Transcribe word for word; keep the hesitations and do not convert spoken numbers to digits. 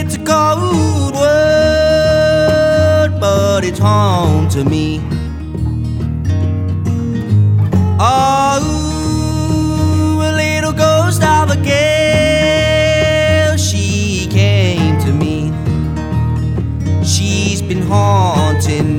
It's a cold word, but it's home to me. Oh, a little ghost of a